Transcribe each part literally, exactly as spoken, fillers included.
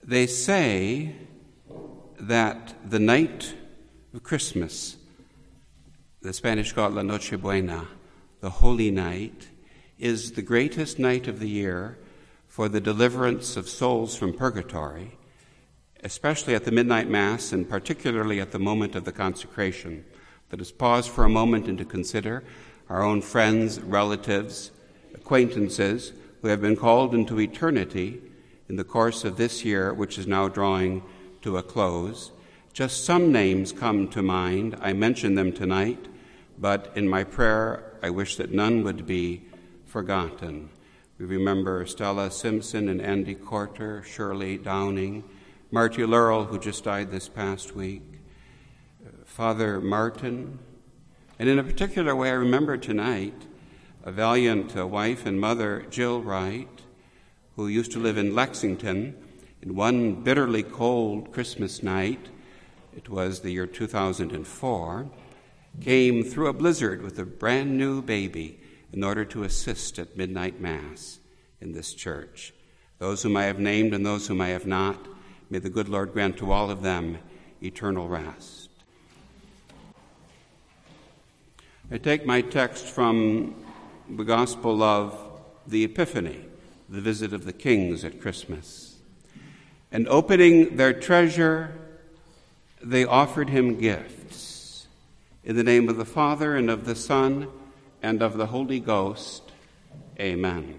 They say that the night of Christmas, the Spanish call it La Nochebuena, the Holy Night, is the greatest night of the year for the deliverance of souls from purgatory, especially at the midnight Mass and particularly at the moment of the consecration. Let us pause for a moment and to consider our own friends, relatives, acquaintances who have been called into eternity in the course of this year, which is now drawing to a close. Just some names come to mind. I mention them tonight, but in my prayer, I wish that none would be forgotten. We remember Stella Simpson and Andy Corter, Shirley Downing, Marty Lurrell, who just died this past week, Father Martin, and in a particular way, I remember tonight a valiant uh, wife and mother, Jill Wright, who used to live in Lexington. In one bitterly cold Christmas night, it was the year two thousand four, came through a blizzard with a brand new baby in order to assist at midnight Mass in this church. Those whom I have named and those whom I have not, may the good Lord grant to all of them eternal rest. I take my text from the Gospel of the Epiphany, the visit of the kings at Christmas. And opening their treasure, they offered him gifts. In the name of the Father, and of the Son, and of the Holy Ghost. Amen.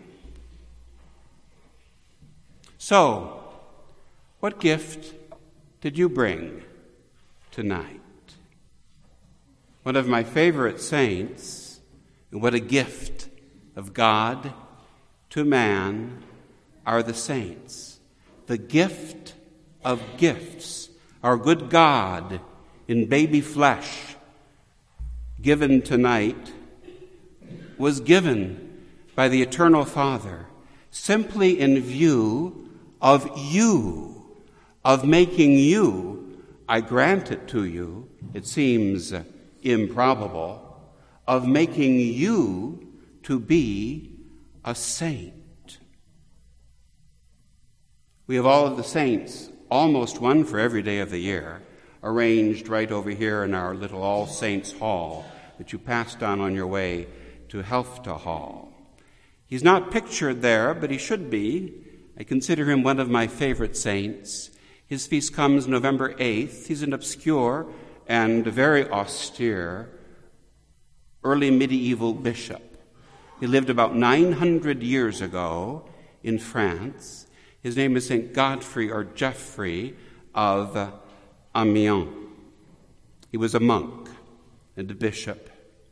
So, what gift did you bring tonight? One of my favorite saints, and what a gift of God to man are the saints. The gift of gifts. Our good God in baby flesh, given tonight, was given by the Eternal Father simply in view of you, of making you, I grant it to you, it seems improbable, of making you to be a saint. We have all of the saints, almost one for every day of the year, arranged right over here in our little All Saints Hall that you passed on on your way to Helfta Hall. He's not pictured there, but he should be. I consider him one of my favorite saints. His feast comes November eighth. He's an obscure and very austere early medieval bishop. He lived about nine hundred years ago in France. His name is Saint Godfrey or Geoffrey of Amiens. He was a monk and a bishop.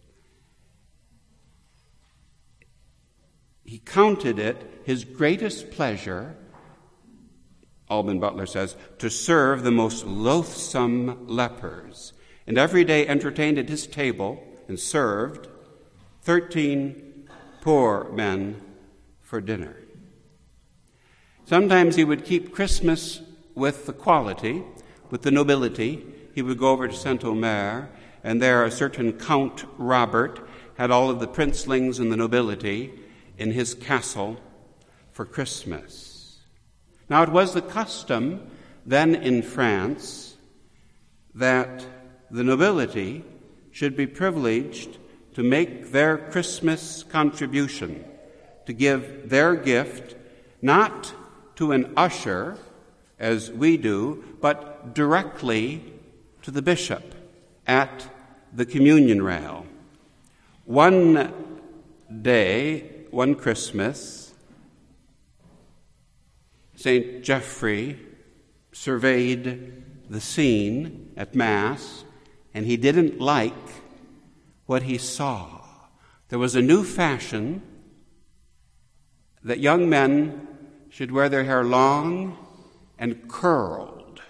He counted it his greatest pleasure, Alban Butler says, to serve the most loathsome lepers, and every day entertained at his table and served thirteen poor men for dinner. Sometimes he would keep Christmas with the quality, with the nobility. He would go over to Saint-Omer, and there a certain Count Robert had all of the princelings and the nobility in his castle for Christmas. Now, it was the custom then in France that the nobility should be privileged to make their Christmas contribution, to give their gift not to an usher, as we do, but directly to the bishop at the communion rail. One day, one Christmas, Saint Geoffrey surveyed the scene at Mass, and he didn't like what he saw. There was a new fashion that young men should wear their hair long and curled.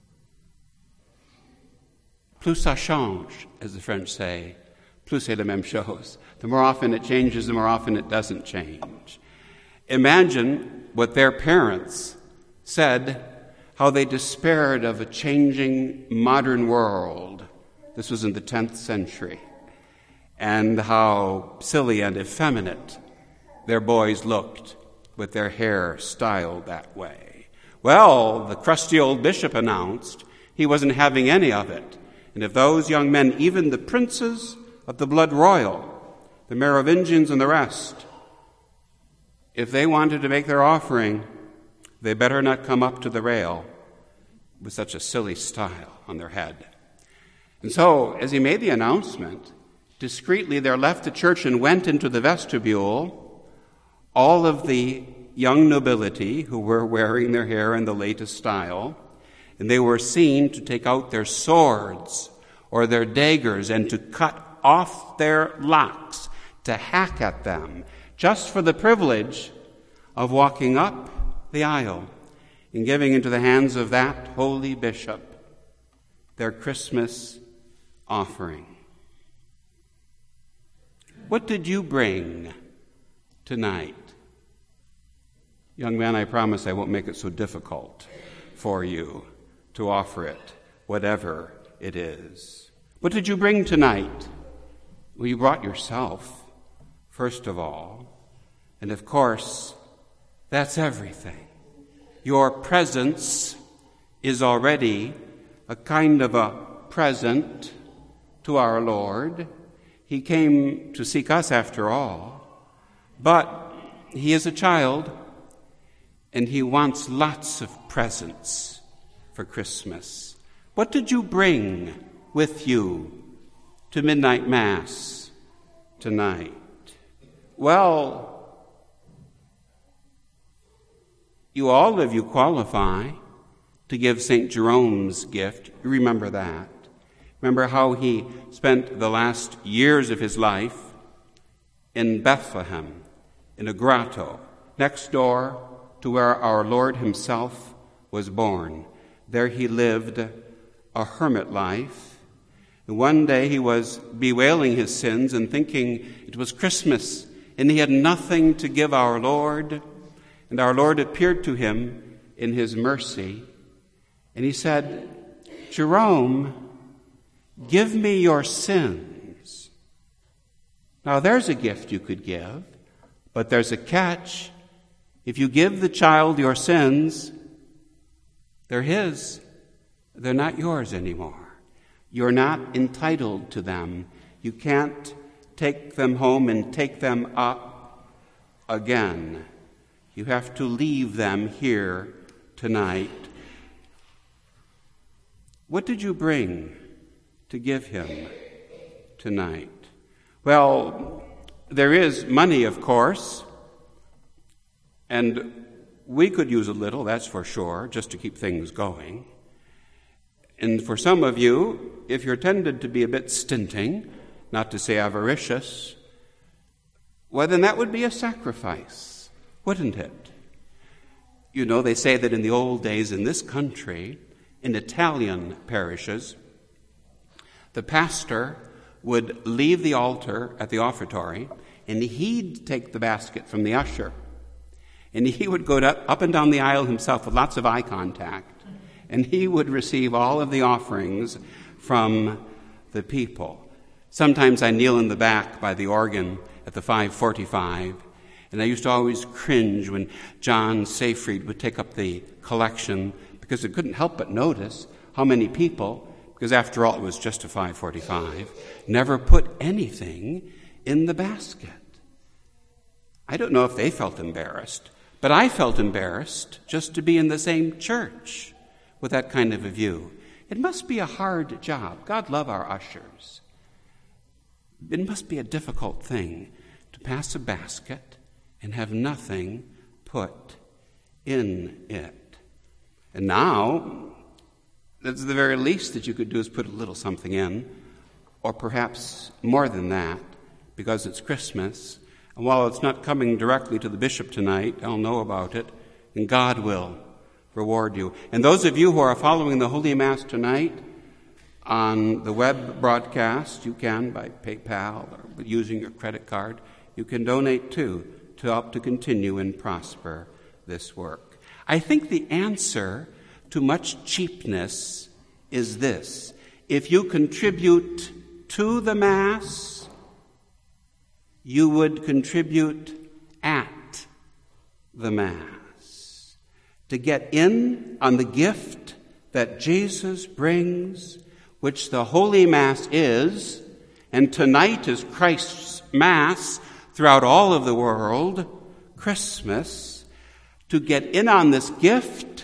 Plus ça change, as the French say. Plus c'est la même chose. The more often it changes, the more often it doesn't change. Imagine what their parents said, how they despaired of a changing modern world. This was in the tenth century. And how silly and effeminate their boys looked with their hair styled that way. Well, the crusty old bishop announced he wasn't having any of it. And if those young men, even the princes of the blood royal, the Merovingians and the rest, if they wanted to make their offering, they better not come up to the rail with such a silly style on their head. And so, as he made the announcement, discreetly there left the church and went into the vestibule all of the young nobility who were wearing their hair in the latest style, and they were seen to take out their swords or their daggers and to cut off their locks, to hack at them, just for the privilege of walking up the aisle and giving into the hands of that holy bishop their Christmas offering. What did you bring tonight? Young man, I promise I won't make it so difficult for you to offer it, whatever it is. What did you bring tonight? Well, you brought yourself, first of all. And of course, that's everything. Your presence is already a kind of a present to our Lord. He came to seek us after all, but he is a child, and he wants lots of presents for Christmas. What did you bring with you to midnight mass tonight? Well, you all of you qualify to give Saint Jerome's gift. You remember that. Remember how he spent the last years of his life in Bethlehem, in a grotto, next door to where our Lord himself was born. There he lived a hermit life. And one day he was bewailing his sins and thinking it was Christmas, and he had nothing to give our Lord. And our Lord appeared to him in his mercy, and he said, Jerome, give me your sins. Now there's a gift you could give, but there's a catch. If you give the child your sins, they're his. They're not yours anymore. You're not entitled to them. You can't take them home and take them up again. You have to leave them here tonight. What did you bring to give him tonight? Well, there is money, of course, and we could use a little, that's for sure, just to keep things going. And for some of you, if you're tended to be a bit stinting, not to say avaricious, well, then that would be a sacrifice, wouldn't it? You know, they say that in the old days in this country, in Italian parishes, the pastor would leave the altar at the offertory, and he'd take the basket from the usher, and he would go to, up and down the aisle himself with lots of eye contact, and he would receive all of the offerings from the people. Sometimes I kneel in the back by the organ at the five forty-five, and I used to always cringe when John Seyfried would take up the collection, because I couldn't help but notice how many people, because after all it was just a five forty-five, never put anything in the basket. I don't know if they felt embarrassed, but I felt embarrassed just to be in the same church with that kind of a view. It must be a hard job. God love our ushers. It must be a difficult thing to pass a basket and have nothing put in it. And now, that's the very least that you could do is put a little something in, or perhaps more than that, because it's Christmas. And while it's not coming directly to the bishop tonight, I'll know about it, and God will reward you. And those of you who are following the Holy Mass tonight on the web broadcast, you can by PayPal or using your credit card. You can donate too to help to continue and prosper this work. I think the answer to much cheapness is this: if you contribute to the Mass, you would contribute at the Mass. to get in on the gift that Jesus brings, which the Holy Mass is, and tonight is Christ's Mass throughout all of the world, Christmas. To get in on this gift,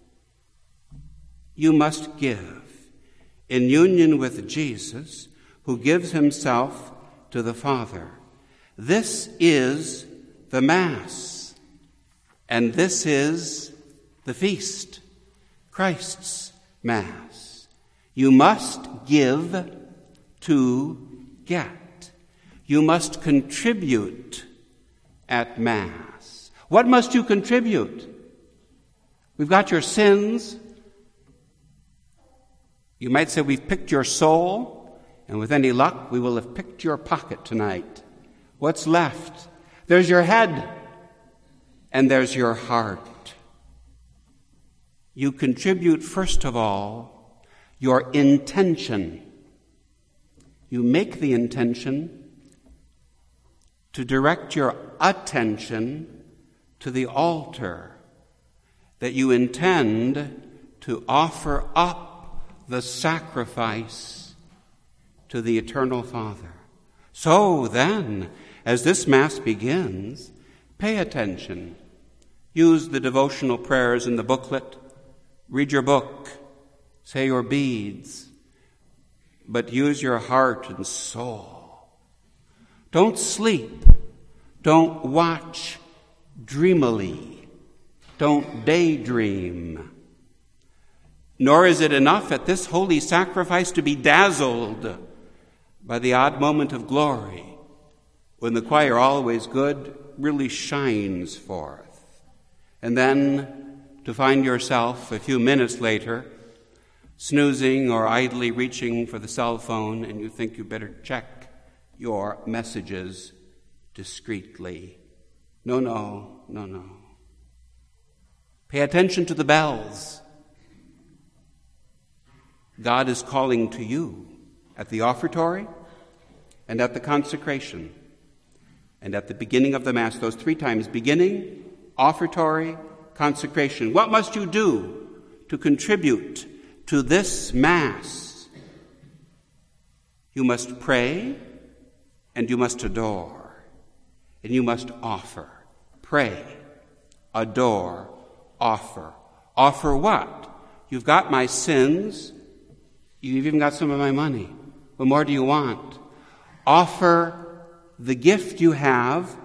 you must give in union with Jesus, who gives himself to the Father. This is the Mass, and this is the feast, Christ's Mass. You must give to get. You must contribute at Mass. What must you contribute? We've got your sins. You might say we've picked your soul, and with any luck, we will have picked your pocket tonight. What's left? There's your head, and there's your heart. You contribute, first of all, your intention. You make the intention to direct your attention to the altar, that you intend to offer up the sacrifice to the Eternal Father. So then, as this Mass begins, pay attention. Use the devotional prayers in the booklet. Read your book. Say your beads. But use your heart and soul. Don't sleep. Don't watch dreamily. Don't daydream. Nor is it enough at this holy sacrifice to be dazzled by the odd moment of glory when the choir, always good, really shines forth. And then to find yourself a few minutes later snoozing or idly reaching for the cell phone, and you think you better check your messages discreetly. No, no, no, no. Pay attention to the bells. God is calling to you at the offertory and at the consecration and at the beginning of the Mass, those three times: beginning, offertory, consecration. What must you do to contribute to this Mass? You must pray, and you must adore, and you must offer. Pray, adore, offer. Offer what? You've got my sins. You've even got some of my money. What more do you want? Offer the gift you have,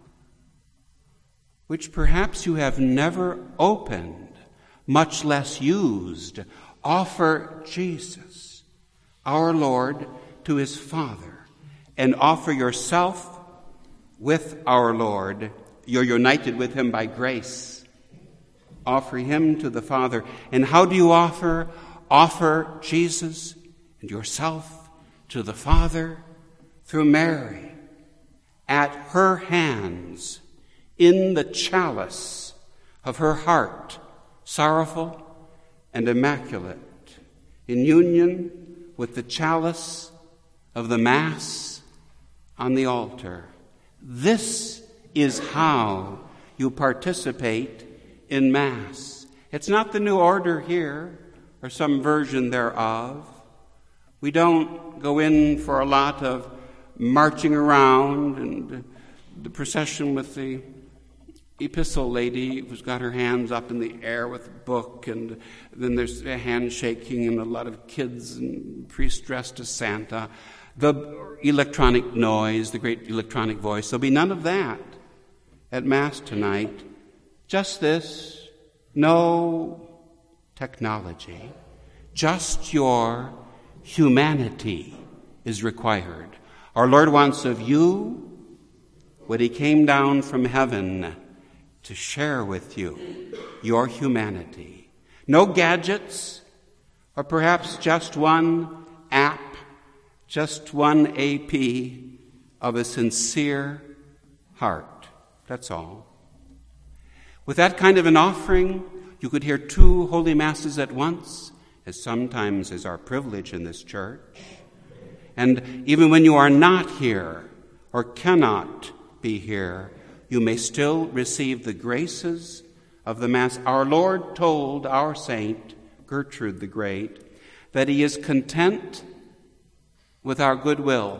which perhaps you have never opened, much less used. Offer Jesus, our Lord, to his Father, and offer yourself with our Lord. You're united with him by grace. Offer him to the Father. And how do you offer? Offer Jesus and yourself to the Father through Mary, at her hands, in the chalice of her heart, sorrowful and immaculate, in union with the chalice of the Mass on the altar. This is how you participate in Mass. It's not the new order here or some version thereof. We don't go in for a lot of marching around and the procession with the epistle lady who's got her hands up in the air with a book, and then there's a handshaking and a lot of kids and priests dressed as Santa. The electronic noise, the great electronic voice. There'll be none of that at Mass tonight. Just this, no technology. Just your humanity is required. Our Lord wants of you what he came down from heaven to share with you, your humanity. No gadgets, or perhaps just one app, just one A P of a sincere heart. That's all. With that kind of an offering, you could hear two holy Masses at once, as sometimes is our privilege in this church. And even when you are not here or cannot be here, you may still receive the graces of the Mass, our Lord told our saint, Gertrude the Great, that he is content with our goodwill.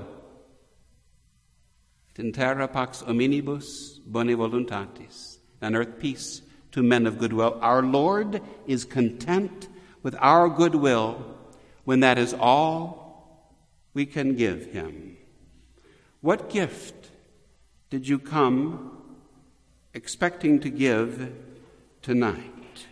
In terra pax hominibus bone voluntatis. On earth peace to men of goodwill. Our Lord is content with our goodwill when that is all we can give him. What gift did you come expecting to give tonight?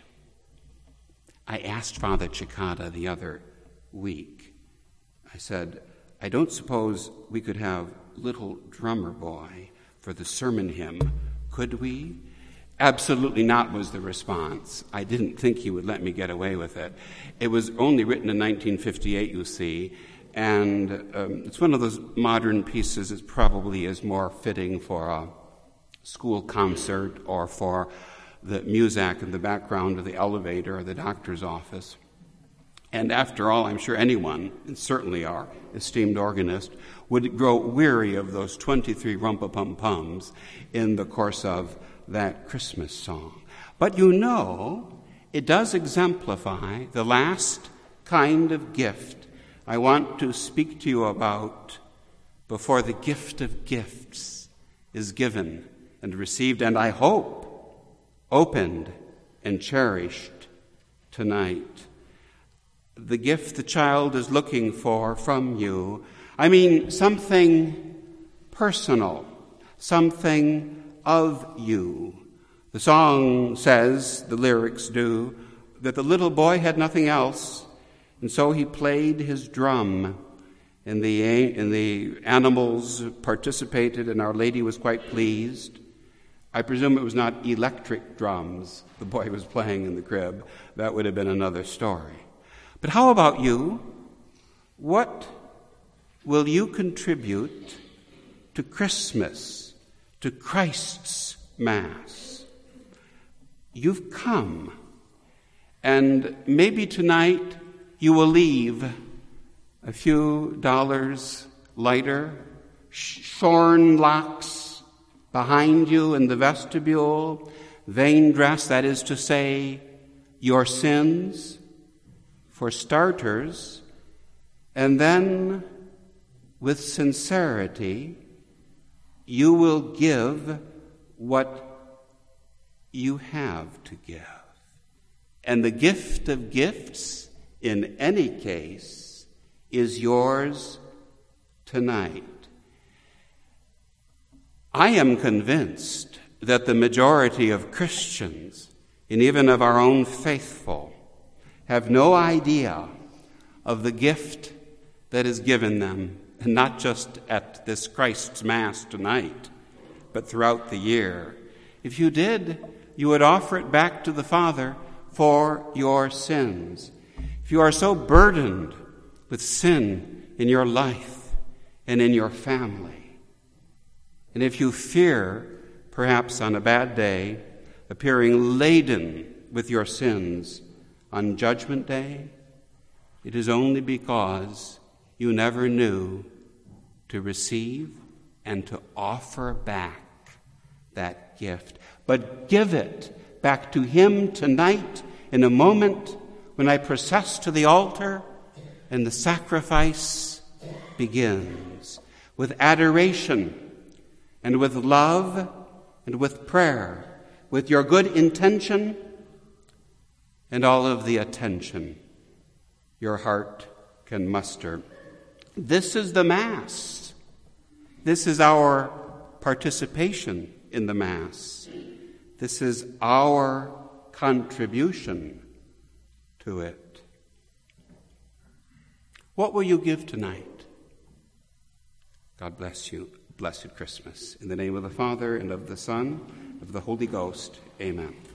I asked Father Cicada the other week. I said, I don't suppose we could have Little Drummer Boy for the sermon hymn, could we? Absolutely not, was the response. I didn't think he would let me get away with it. It was only written in nineteen fifty-eight, you see, and um, it's one of those modern pieces that probably is more fitting for a school concert or for the muzak in the background of the elevator or the doctor's office. And after all, I'm sure anyone, and certainly our esteemed organist, would grow weary of those twenty-three rumpa-pum-pums in the course of that Christmas song. But you know, it does exemplify the last kind of gift I want to speak to you about before the gift of gifts is given and received, and I hope opened and cherished tonight. The gift the child is looking for from you. I mean, something personal, something of you. The song says, the lyrics do, that the little boy had nothing else, and so he played his drum, and the, and the animals participated, and Our Lady was quite pleased. I presume it was not electric drums the boy was playing in the crib. That would have been another story. But how about you? What will you contribute to Christmas, to Christ's Mass? You've come, and maybe tonight you will leave a few dollars lighter, shorn locks behind you in the vestibule, vain dress, that is to say, your sins, for starters, and then with sincerity, you will give what you have to give. And the gift of gifts, in any case, is yours tonight. I am convinced that the majority of Christians, and even of our own faithful, have no idea of the gift that is given them, and not just at this Christ's Mass tonight, but throughout the year. If you did, you would offer it back to the Father for your sins. If you are so burdened with sin in your life and in your family, and if you fear, perhaps on a bad day, appearing laden with your sins on Judgment Day, it is only because you never knew to receive and to offer back that gift. But give it back to Him tonight in a moment when I process to the altar and the sacrifice begins, with adoration and with love and with prayer, with your good intention and all of the attention your heart can muster. This is the Mass. This is our participation in the Mass. This is our contribution to it. What will you give tonight? God bless you. Blessed Christmas. In the name of the Father, and of the Son, and of the Holy Ghost. Amen.